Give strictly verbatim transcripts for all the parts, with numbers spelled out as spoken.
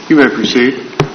You may proceed.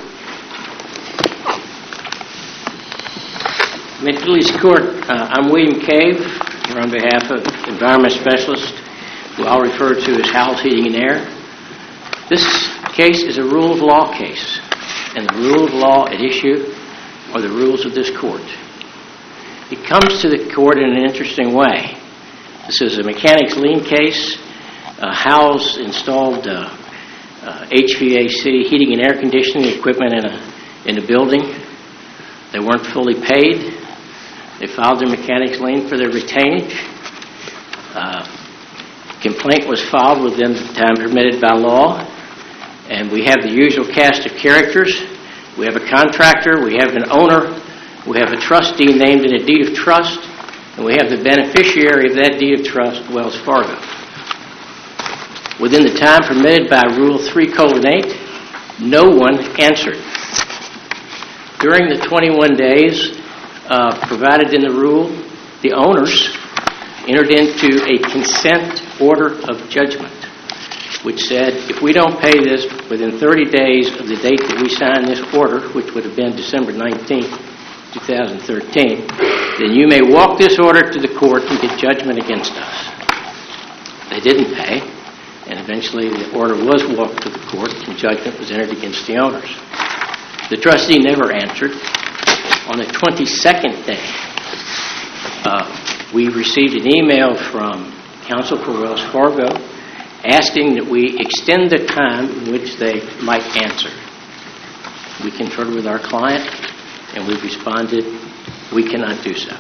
May it please the Court, uh, I'm William Cave, here on behalf of Environment Specialist, who I'll refer to as Howell's Heating and Air. This case is a rule of law case, and the rule of law at issue are the rules of this Court. It comes to the Court in an interesting way. This is a mechanics lien case. Uh, Howell's installed uh, uh, H V A C, heating and air conditioning equipment in a, in a building. They weren't fully paid. They filed their mechanics lien for their retainage. Uh, complaint was filed within the time permitted by law, and we have the usual cast of characters. We have a contractor, we have an owner, we have a trustee named in a deed of trust, and we have the beneficiary of that deed of trust, Wells Fargo. Within the time permitted by Rule three colon eight, no one answered. During the twenty-one days uh, provided in the rule, the owners entered into a consent order of judgment, which said if we don't pay this within thirty days of the date that we sign this order, which would have been December nineteenth, twenty thirteen, then you may walk this order to the court and get judgment against us. They didn't pay, and eventually the order was walked to the court and judgment was entered against the owners. The trustee never answered. On the twenty-second day, uh, we received an email from counsel for Wells Fargo asking that we extend the time in which they might answer. We conferred with our client, and we responded, we cannot do so.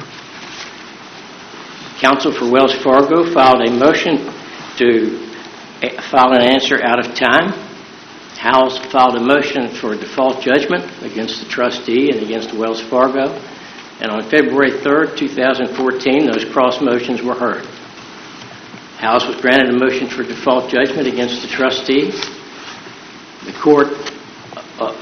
Counsel for Wells Fargo filed a motion to file an answer out of time. Howell's filed a motion for default judgment against the trustee and against Wells Fargo. And on February third, twenty fourteen, those cross motions were heard. Howell's was granted a motion for default judgment against the trustee. The court uh,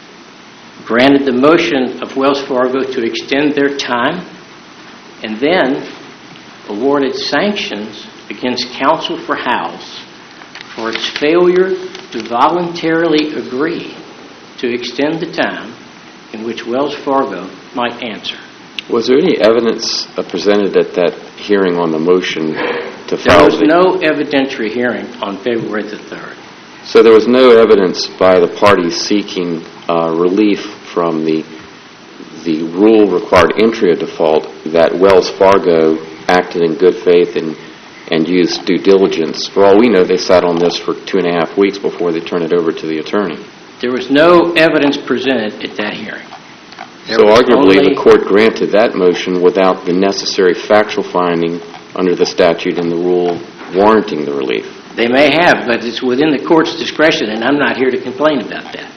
granted the motion of Wells Fargo to extend their time and then awarded sanctions against counsel for Howell's for its failure to voluntarily agree to extend the time in which Wells Fargo might answer. Was there any evidence uh, presented at that hearing on the motion to There file was the... no evidentiary hearing on February the third. So there was no evidence by the parties seeking uh, relief from the the rule-required entry of default that Wells Fargo acted in good faith and and used due diligence. For all we know, they sat on this for two and a half weeks before they turned it over to the attorney. There was no evidence presented at that hearing. There So was arguably only- the court granted that motion without the necessary factual finding under the statute and the rule warranting the relief. They may have, but it's within the court's discretion, and I'm not here to complain about that.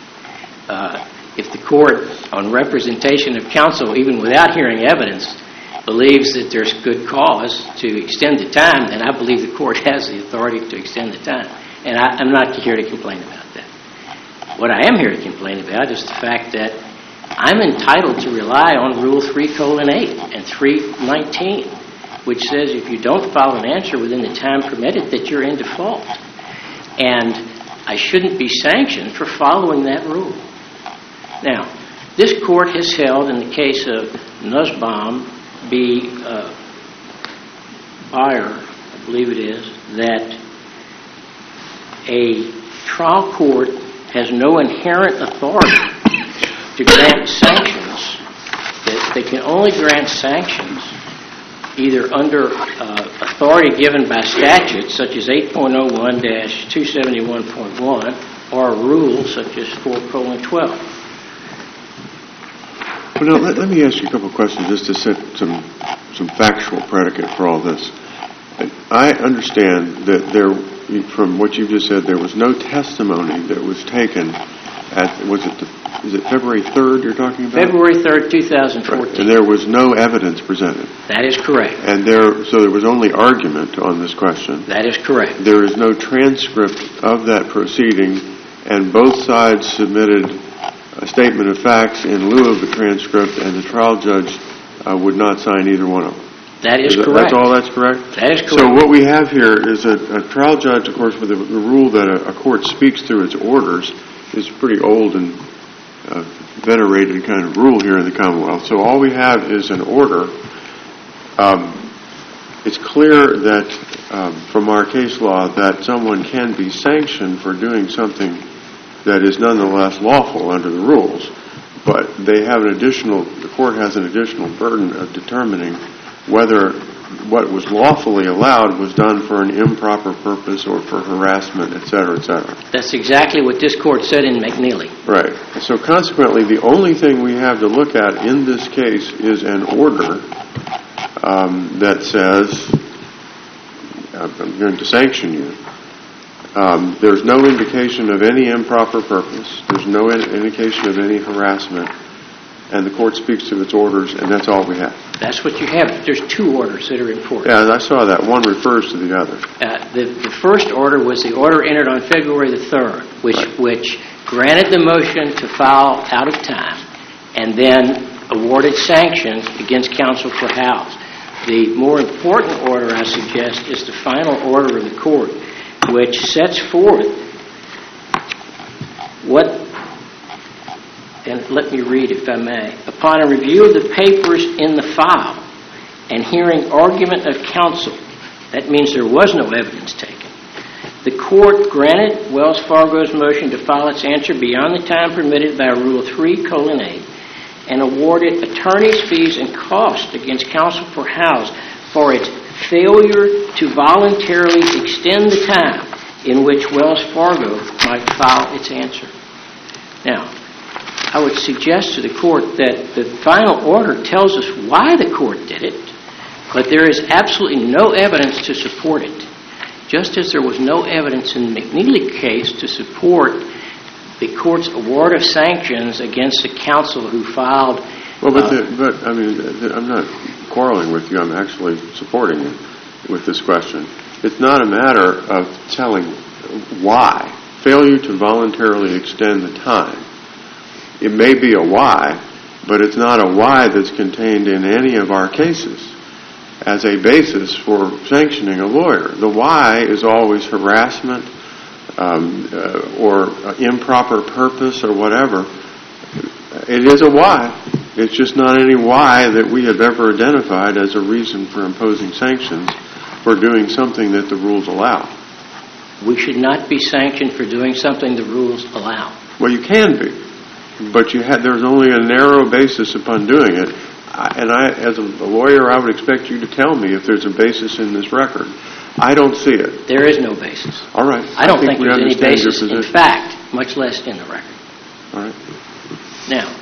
Uh, if the court, on representation of counsel, even without hearing evidence, believes that there's good cause to extend the time, then I believe the court has the authority to extend the time. And I, I'm not here to complain about that. What I am here to complain about is the fact that I'm entitled to rely on Rule three colon eight and three nineteen, which says if you don't file an answer within the time permitted, that you're in default. And I shouldn't be sanctioned for following that rule. Now, this court has held in the case of Nussbaum v. uh, Bayer, I believe it is, that a trial court has no inherent authority to grant sanctions. That they can only grant sanctions either under uh, authority given by statute, such as eight point oh one dash two seventy-one point one, or a rule such as four colon twelve. Well, now, let, let me ask you a couple of questions just to set some some factual predicate for all this. I understand that there, from what you just said, there was no testimony that was taken at, was it the, is it February third you're talking about? February third, twenty fourteen. Right. And there was no evidence presented. That is correct. And there, so there was only argument on this question. That is correct. There is no transcript of that proceeding, and both sides submitted a statement of facts in lieu of the transcript, and the trial judge uh, would not sign either one of them. That is, is correct. That's all that's correct? That is correct. So what we have here is a, a trial judge, of course, with the, the rule that a, a court speaks through its orders, is a pretty old and uh, venerated kind of rule here in the Commonwealth. So all we have is an order. Um, it's clear that um, from our case law that someone can be sanctioned for doing something that is nonetheless lawful under the rules, but they have an additional, the court has an additional burden of determining whether what was lawfully allowed was done for an improper purpose or for harassment, et cetera, et cetera. That's exactly what this court said in McNeely. Right. So consequently, the only thing we have to look at in this case is an order um, that says, I'm going to sanction you. Um, there's no indication of any improper purpose. There's no in- indication of any harassment. And the court speaks to its orders, and that's all we have. That's what you have. There's two orders that are in force. Yeah, I saw that. One refers to the other. Uh, the, the first order was the order entered on February the third, which, Right. which granted the motion to file out of time and then awarded sanctions against counsel for Howes. The more important order, I suggest, is the final order of the court, which sets forth what, and let me read if I may. Upon a review of the papers in the file and hearing argument of counsel, that means there was no evidence taken, the court granted Wells Fargo's motion to file its answer beyond the time permitted by Rule three colon eight and awarded attorney's fees and costs against counsel for Howes for its failure to voluntarily extend the time in which Wells Fargo might file its answer. Now, I would suggest to the court that the final order tells us why the court did it, but there is absolutely no evidence to support it, just as there was no evidence in the McNeely case to support the court's award of sanctions against the counsel who filed. Well, but, uh, the, but I mean, the, I'm not quarreling with you. I'm actually supporting you with this question. It's not a matter of telling why. Failure to voluntarily extend the time. It may be a why, but it's not a why that's contained in any of our cases as a basis for sanctioning a lawyer. The why is always harassment um, uh, or uh, improper purpose or whatever. It is a why. It's just not any why that we have ever identified as a reason for imposing sanctions for doing something that the rules allow. We should not be sanctioned for doing something the rules allow. Well, you can be, but you had, there's only a narrow basis upon doing it. I, and I, as a lawyer, I would expect you to tell me if there's a basis in this record. I don't see it. There is no basis. All right. I don't I think, think we there's any understand your basis in position. fact, much less in the record. All right. Now,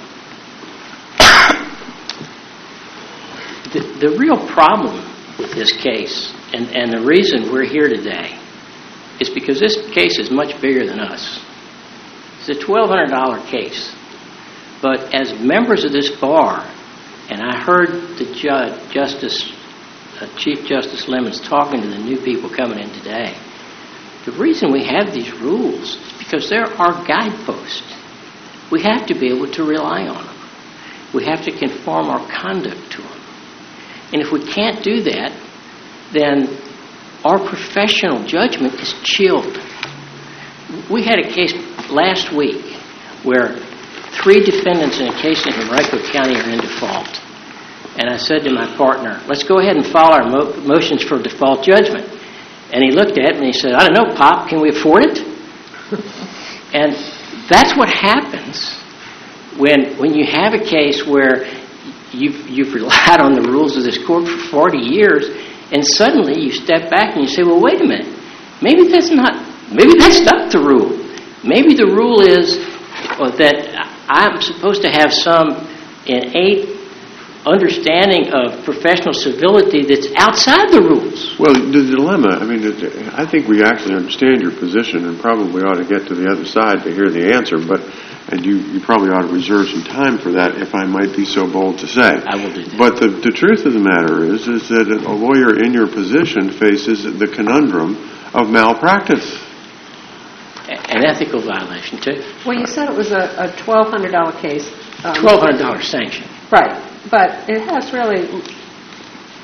the, the real problem with this case, and, and the reason we're here today, is because this case is much bigger than us. It's a twelve hundred dollars case. But as members of this bar, and I heard the judge, Justice, uh, Chief Justice Lemons talking to the new people coming in today, the reason we have these rules is because there are guideposts. We have to be able to rely on them. We have to conform our conduct to them. And if we can't do that, then our professional judgment is chilled. We had a case last week where three defendants in a case in Henrico County are in default. And I said to my partner, let's go ahead and file our mo- motions for default judgment. And he looked at me and he said, I don't know, Pop, can we afford it? And that's what happens when when you have a case where you've, you've relied on the rules of this court for forty years, and suddenly you step back and you say, well, wait a minute, maybe that's not, maybe that's not the rule. Maybe the rule is uh, that I'm supposed to have some innate understanding of professional civility that's outside the rules. Well, the dilemma, I mean, it, I think we actually understand your position and probably ought to get to the other side to hear the answer, but and you, you probably ought to reserve some time for that, if I might be so bold to say. I will do that. But the, the truth of the matter is, is that a lawyer in your position faces the conundrum of malpractice. An ethical violation, too. Well, you said it was a, a twelve hundred dollars case. Um, twelve hundred dollars sanction. Right. But it has really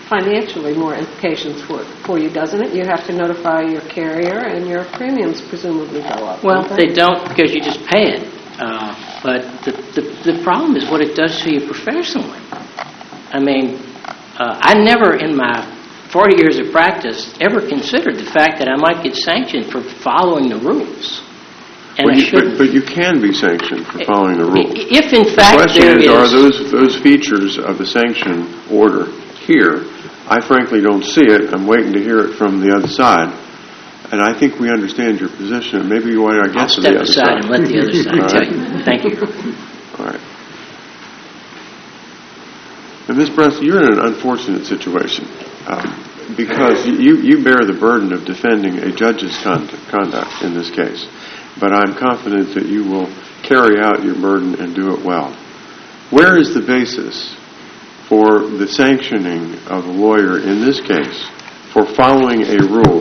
financially more implications for, for you, doesn't it? You have to notify your carrier, and your premiums presumably go up. Well, don't they don't because you just pay it. Uh, but the, the the problem is what it does to you professionally. I mean, uh, I never in my forty years of practice ever considered the fact that I might get sanctioned for following the rules. And Well, I you- shouldn't. But, but you can be sanctioned for following the rules. If in The fact question there is, is... are those, those features of the sanction order here? I frankly don't see it. I'm waiting to hear it from the other side. And I think we understand your position. Maybe you want to get I'll to step the other aside side. and let the other All side tell right. you. Thank you. All right. And Miz Bress, you're in an unfortunate situation um, because you, you bear the burden of defending a judge's conduct, conduct in this case. But I'm confident that you will carry out your burden and do it well. Where is the basis for the sanctioning of a lawyer in this case for following a rule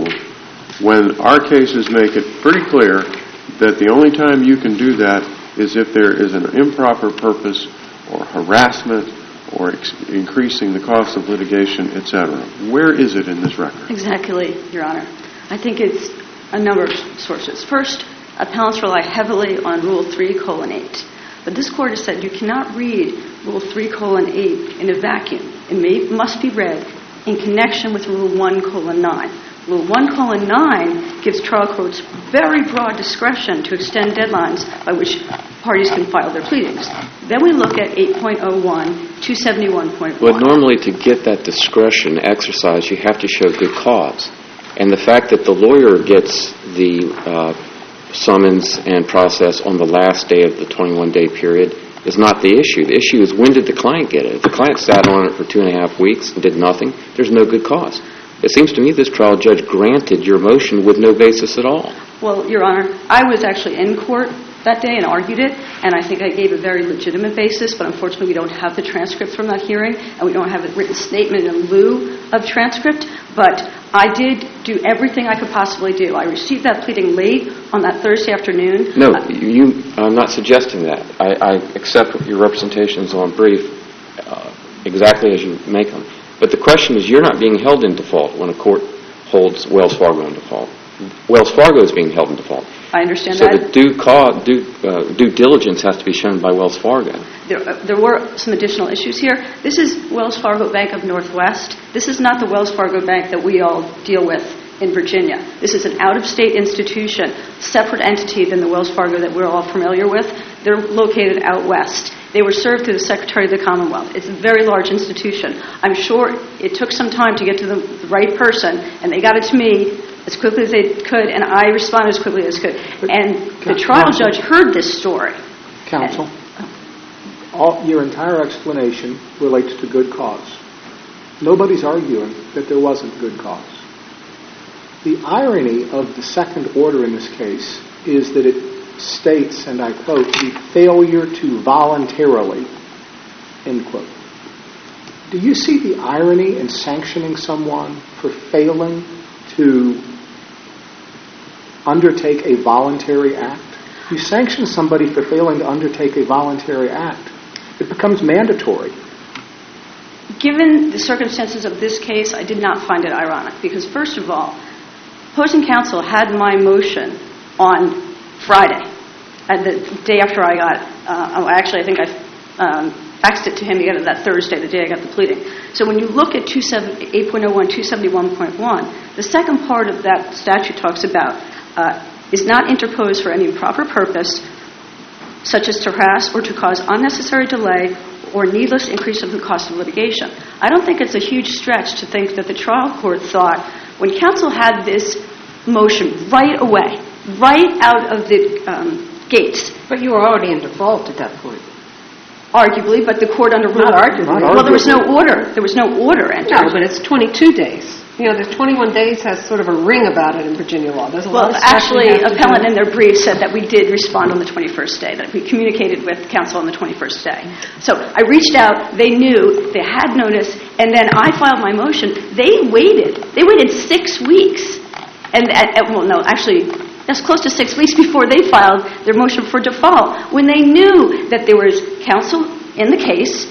when our cases make it pretty clear that the only time you can do that is if there is an improper purpose or harassment or ex- increasing the cost of litigation, et cetera? Where is it in this record? Exactly, Your Honor. I think it's a number of sources. First, appellants rely heavily on Rule three colon eight. But this Court has said you cannot read Rule three colon eight in a vacuum. It may, must be read in connection with Rule one colon nine. Rule one colon nine gives trial courts very broad discretion to extend deadlines by which parties can file their pleadings. Then we look at eight point oh one, two seventy-one point one. Well, normally to get that discretion exercise, you have to show good cause. And the fact that the lawyer gets the uh, summons and process on the last day of the twenty-one day period is not the issue. The issue is when did the client get it? If the client sat on it for two and a half weeks and did nothing, there's no good cause. It seems to me this trial judge granted your motion with no basis at all. Well, Your Honor, I was actually in court that day and argued it, and I think I gave a very legitimate basis, but unfortunately we don't have the transcript from that hearing, and we don't have a written statement in lieu of transcript, but I did do everything I could possibly do. I received that pleading late on that Thursday afternoon. No, Uh, you. I'm not suggesting that. I, I accept your representations on brief uh, exactly as you make them. But the question is, you're not being held in default when a court holds Wells Fargo in default. Wells Fargo is being held in default. I understand So that. the due, cause, due, uh, due diligence has to be shown by Wells Fargo. There, uh, there were some additional issues here. This is Wells Fargo Bank of Northwest. This is not the Wells Fargo Bank that we all deal with in Virginia. This is an out-of-state institution, separate entity than the Wells Fargo that we're all familiar with. They're located out west. They were served through the Secretary of the Commonwealth. It's a very large institution. I'm sure it took some time to get to the, the right person, and they got it to me as quickly as they could, and I responded as quickly as I could. And the trial judge heard this story. Counsel, all, your entire explanation relates to good cause. Nobody's arguing that there wasn't good cause. The irony of the second order in this case is that it states, and I quote, the failure to voluntarily, end quote. Do you see the irony in sanctioning someone for failing to undertake a voluntary act? You sanction somebody for failing to undertake a voluntary act. It becomes mandatory. Given the circumstances of this case, I did not find it ironic because, first of all, opposing counsel had my motion on Friday, and the day after I got it. Uh, actually, I think I um, faxed it to him again that Thursday, the day I got the pleading. So when you look at eight point oh one, two seventy-one point one, the second part of that statute talks about uh, is not interposed for any improper purpose, such as to harass or to cause unnecessary delay or needless increase of the cost of litigation. I don't think it's a huge stretch to think that the trial court thought when counsel had this motion right away, right out of the um, gates. But you were already in default at that point. Arguably, but the court under rule. Not arguably. Well, there was no order. There was no order entered. No, but it's twenty-two days. You know, the twenty-one days has sort of a ring about it in Virginia law. There's a Well, lot of stuff actually, we have to appellant do. in their brief said that we did respond on the twenty-first day, that we communicated with counsel on the twenty-first day. So I reached out. They knew. They had notice. And then I filed my motion. They waited. They waited six weeks. And, at, at, well, no, actually, that's close to six weeks before they filed their motion for default, when they knew that there was counsel in the case,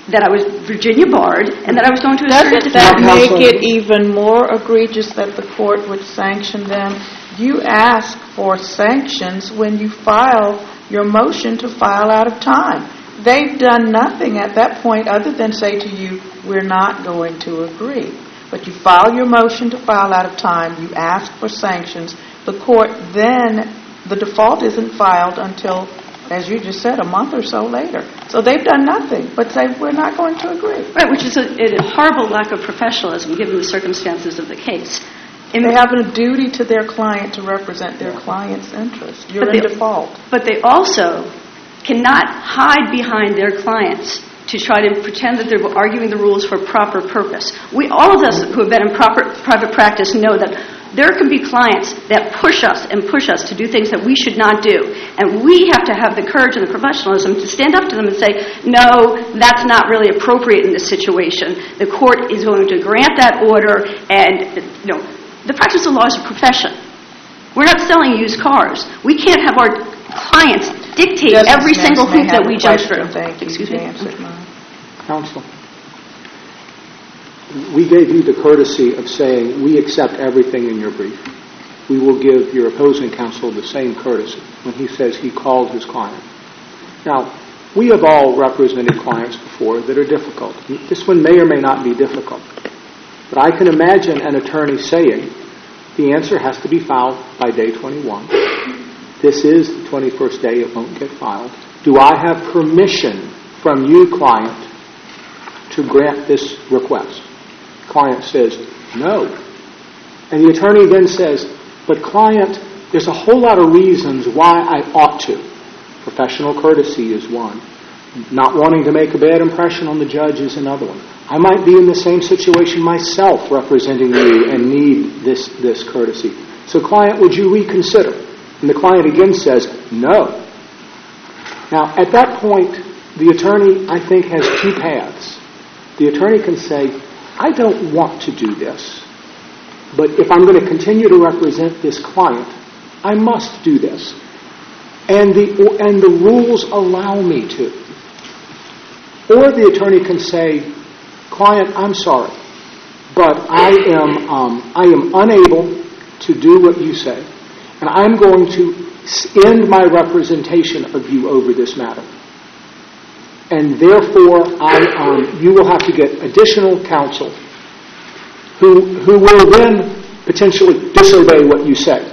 that I was Virginia barred, and that I was going to assert Doesn't defense. that make it even more egregious that the court would sanction them? You ask for sanctions when you file your motion to file out of time. They've done nothing at that point other than say to you, we're not going to agree. But you file your motion to file out of time, you ask for sanctions. The court then, the default isn't filed until, as you just said, a month or so later. So they've done nothing but say, we're not going to agree. Right, which is a, a horrible lack of professionalism given the circumstances of the case. In They have a duty to their client to represent their client's interest. You're But in they- default. But they also cannot hide behind their clients to try to pretend that they're arguing the rules for a proper purpose. We, all of us who have been in proper private practice know that there can be clients that push us and push us to do things that we should not do. And we have to have the courage and the professionalism to stand up to them and say, no, that's not really appropriate in this situation. The court is going to grant that order, and, you know, the practice of law is a profession. We're not selling used cars. We can't have our clients dictate Justice every Nance single may thing that have we a jump question. through. Thank you. Excuse You me. answered mine. Counsel, we gave you the courtesy of saying we accept everything in your brief. We will give your opposing counsel the same courtesy when he says he called his client. Now, we have all represented clients before that are difficult. This one may or may not be difficult. But I can imagine an attorney saying, the answer has to be filed by day twenty-one. This is the twenty-first day, it won't get filed. Do I have permission from you, client, to grant this request? Client says, no. And the attorney then says, but client, there's a whole lot of reasons why I ought to. Professional courtesy is one. Not wanting to make a bad impression on the judge is another one. I might be in the same situation myself representing you and need this, this courtesy. So client, would you reconsider? And the client again says, no. Now, at that point, the attorney, I think, has two paths. The attorney can say, I don't want to do this, but if I'm going to continue to represent this client, I must do this. And the, and the rules allow me to. Or the attorney can say, client, I'm sorry, but I am, um, I am unable to do what you say, and I'm going to end my representation of you over this matter. And therefore, I, um, you will have to get additional counsel who, who will then potentially disobey what you say.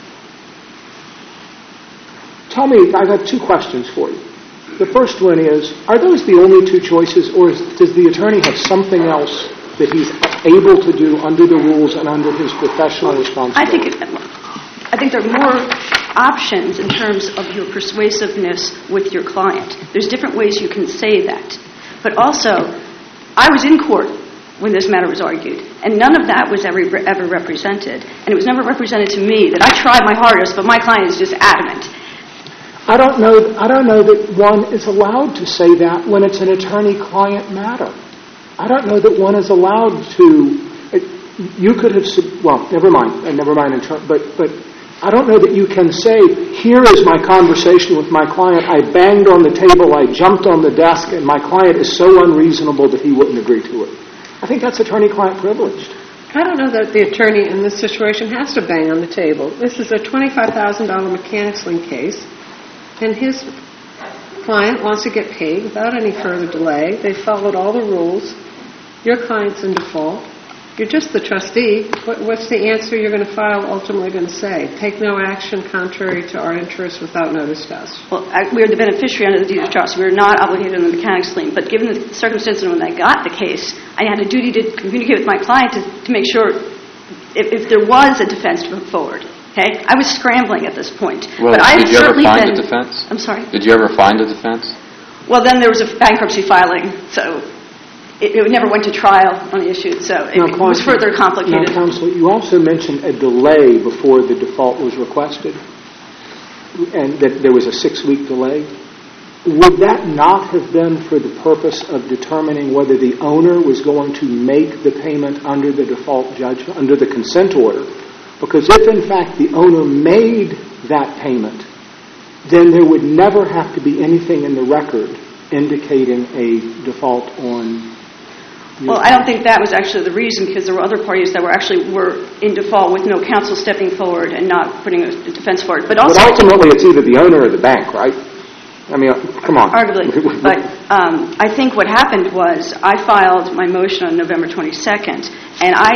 Tell me, I have two questions for you. The first one is, are those the only two choices, or is, does the attorney have something else that he's able to do under the rules and under his professional responsibility? I think, it, I think there are more options in terms of your persuasiveness with your client. There's different ways you can say that. But also, I was in court when this matter was argued, and none of that was ever, ever represented. And it was never represented to me that I tried my hardest, but my client is just adamant. I don't know. I don't know that one is allowed to say that when it's an attorney-client matter. I don't know that one is allowed to. You could have. Well, never mind. Never mind. But but I don't know that you can say, here is my conversation with my client. I banged on the table. I jumped on the desk, and my client is so unreasonable that he wouldn't agree to it. I think that's attorney-client privileged. I don't know that the attorney in this situation has to bang on the table. This is a twenty-five thousand dollars mechanics lien case. And his client wants to get paid without any further delay. They followed all the rules. Your client's in default. You're just the trustee. What, what's the answer you're going to file ultimately going to say? Take no action contrary to our interests without notice to us. Well, I, we're the beneficiary under the deed of trust. We're not obligated under the mechanics lien. But given the circumstances when I got the case, I had a duty to communicate with my client to, to make sure if, if there was a defense to put forward. Okay, I was scrambling at this point. Well, but I did you ever certainly find been, a defense? I'm sorry? Did you ever find a defense? Well, then there was a bankruptcy filing, so it, it never went to trial on the issue, so it, Now, it was further complicated. Now, counsel, you also mentioned a delay before the default was requested, and that there was a six-week delay. Would that not have been for the purpose of determining whether the owner was going to make the payment under the default judgment, under the consent order? Because if, in fact, the owner made that payment, then there would never have to be anything in the record indicating a default on... Well, I don't think that was actually the reason, because there were other parties that were actually were in default with no counsel stepping forward and not putting a defense forward. But also, but ultimately, it's either the owner or the bank, right? I mean, come on. Arguably. But um, I think what happened was I filed my motion on November twenty-second, and I,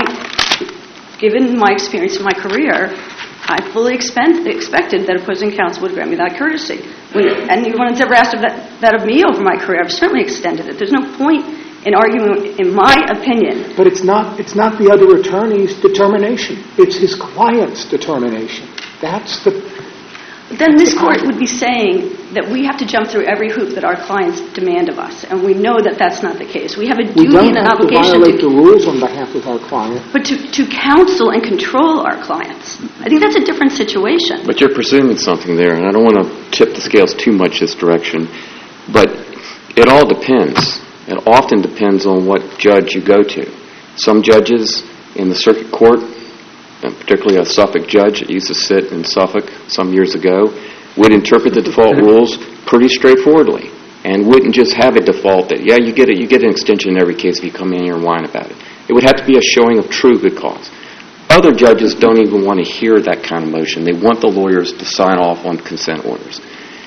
given my experience in my career, I fully expect, expected that opposing counsel would grant me that courtesy. When anyone has ever asked of that, that of me over my career, I've certainly extended it. There's no point in arguing, in my opinion. But it's not, it's not the other attorney's determination. It's his client's determination. That's the... Then this court would be saying that we have to jump through every hoop that our clients demand of us, and we know that that's not the case. We have a duty and an obligation to... We don't have to violate the rules on behalf of our client. But to, to counsel and control our clients. I think that's a different situation. But you're presuming something there, and I don't want to tip the scales too much this direction, but it all depends. It often depends on what judge you go to. Some judges in the circuit court, and particularly a Suffolk judge that used to sit in Suffolk some years ago, would interpret the default rules pretty straightforwardly and wouldn't just have a default that, yeah, you get it, you get an extension in every case if you come in here and whine about it. It would have to be a showing of true good cause. Other judges don't even want to hear that kind of motion. They want the lawyers to sign off on consent orders.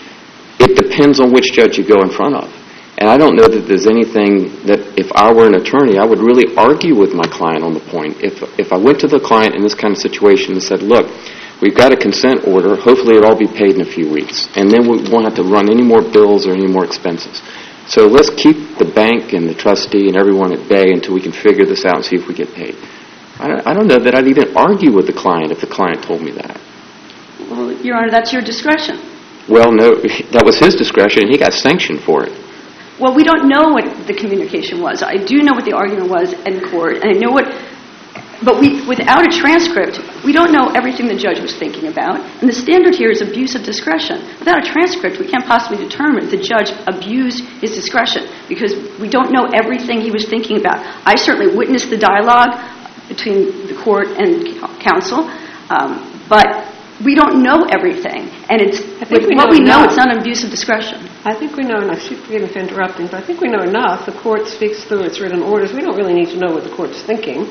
It depends on which judge you go in front of. And I don't know that there's anything that, if I were an attorney, I would really argue with my client on the point. If if I went to the client in this kind of situation and said, look, we've got a consent order, hopefully it'll all be paid in a few weeks, and then we won't have to run any more bills or any more expenses. So let's keep the bank and the trustee and everyone at bay until we can figure this out and see if we get paid. I don't, I don't know that I'd even argue with the client if the client told me that. Well, Your Honor, that's your discretion. Well, no, that was his discretion, and he got sanctioned for it. Well, we don't know what the communication was. I do know what the argument was in court, and I know what, but we, without a transcript, we don't know everything the judge was thinking about, and the standard here is abuse of discretion. Without a transcript, we can't possibly determine if the judge abused his discretion, because we don't know everything he was thinking about. I certainly witnessed the dialogue between the court and counsel, um, but we don't know everything, and it's with we what know we know, enough. it's not an abuse of discretion. I think we know enough. Forgive me for interrupting, but I think we know enough. The court speaks through its written orders. We don't really need to know what the court's thinking.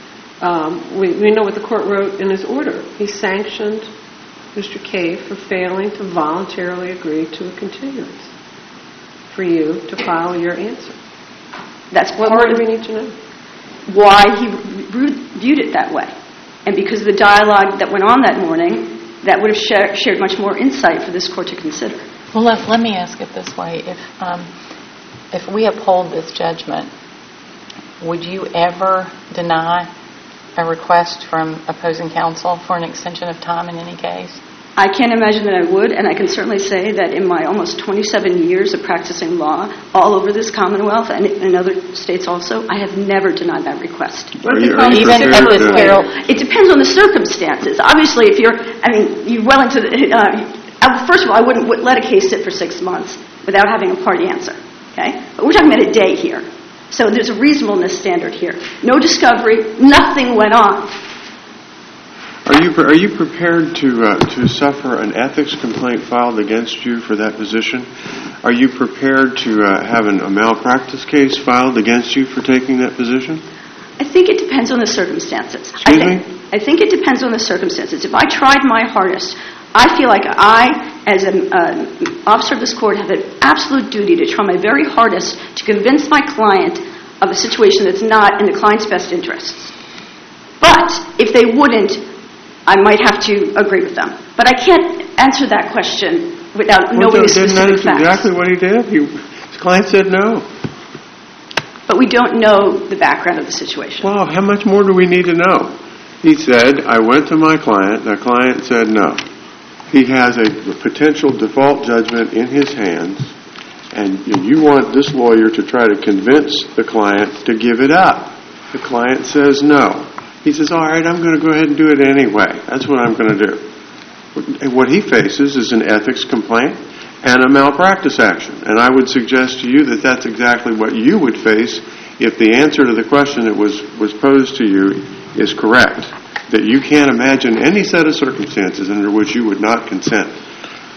Um, we, we know what the court wrote in his order. He sanctioned Mister Cave for failing to voluntarily agree to a continuance for you to file your answer. That's What more part do of we need to know? why he viewed it that way. And because of the dialogue that went on that morning, that would have share, shared much more insight for this court to consider. Well, let, let me ask it this way. If um, if we uphold this judgment, would you ever deny a request from opposing counsel for an extension of time in any case? I can't imagine that I would, and I can certainly say that in my almost twenty-seven years of practicing law all over this Commonwealth and in other states also, I have never denied that request. Are you, are you Even at prepared this to- peril? It depends on the circumstances. Obviously, if you're, I mean, you well into the, uh, I- first of all, I wouldn't w- let a case sit for six months without having a party answer, okay? But we're talking about a day here. So there's a reasonableness standard here. No discovery, nothing went on. Are you are you prepared to uh, to suffer an ethics complaint filed against you for that position? Are you prepared to uh, have an, a malpractice case filed against you for taking that position? I think it depends on the circumstances. Excuse I think, me? I think it depends on the circumstances. If I tried my hardest, I feel like I, as an uh, officer of this court, have an absolute duty to try my very hardest to convince my client of a situation that's not in the client's best interests. But if they wouldn't, I might have to agree with them. But I can't answer that question without Well, knowing the didn't specific that's facts. exactly what he did. He, his client said no. But we don't know the background of the situation. Well, how much more do we need to know? He said, I went to my client. The client said no. He has a potential default judgment in his hands, and you want this lawyer to try to convince the client to give it up. The client says no. He says, all right, I'm going to go ahead and do it anyway. That's what I'm going to do. And what he faces is an ethics complaint and a malpractice action. And I would suggest to you that that's exactly what you would face if the answer to the question that was, was posed to you is correct. That you can't imagine any set of circumstances under which you would not consent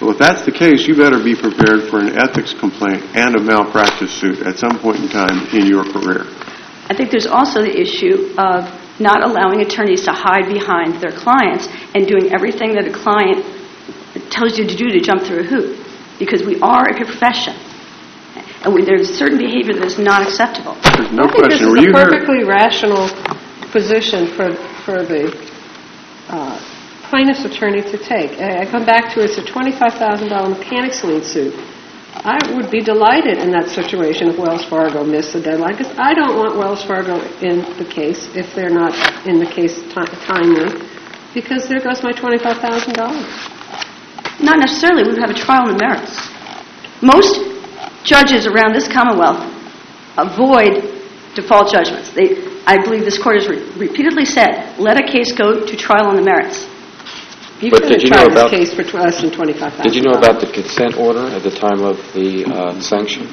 Well, if that's the case, you better be prepared for an ethics complaint and a malpractice suit at some point in time in your career. I think there's also the issue of not allowing attorneys to hide behind their clients and doing everything that a client tells you to do to jump through a hoop, because we are a profession, and we, there's certain behavior that is not acceptable. There's no I think question. this Were is a you here? perfectly rational position for for the uh, plaintiff's attorney to take. I I come back to it's a twenty-five thousand dollars mechanics lien suit. I would be delighted in that situation if Wells Fargo missed the deadline, because I don't want Wells Fargo in the case if they're not in the case ti- timely, because there goes my twenty-five thousand dollars. Not necessarily. We would have a trial on the merits. Most judges around this Commonwealth avoid default judgments. They, I believe this Court has re- repeatedly said, let a case go to trial on the merits. You But could did have you tried know this about- case for tw- less than twenty-five thousand dollars. Did you know about the consent order at the time of the uh, sanction?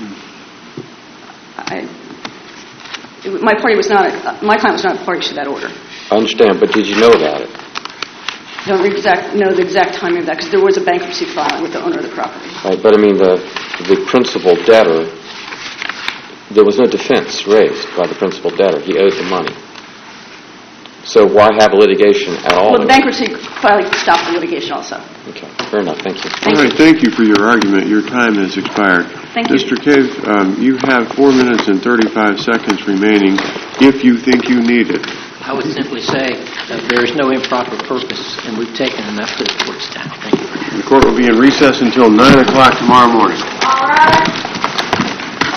I, it, my party was not. A, my client was not a party to that order. I understand, but did you know about it? I don't exact, know the exact timing of that, because there was a bankruptcy filing with the owner of the property. Right, but I mean, the the principal debtor, there was no defense raised by the principal debtor. He owed the money. So why have litigation at all? Well, the bankruptcy filing stopped the litigation also. Okay, fair enough. Thank you. Thank All right, you. thank you for your argument. Your time has expired. Thank you. Mister Cave, um, you have four minutes and thirty-five seconds remaining if you think you need it. I would simply say that there is no improper purpose, and we've taken enough to the court's time. Thank you. The court will be in recess until nine o'clock tomorrow morning. All right.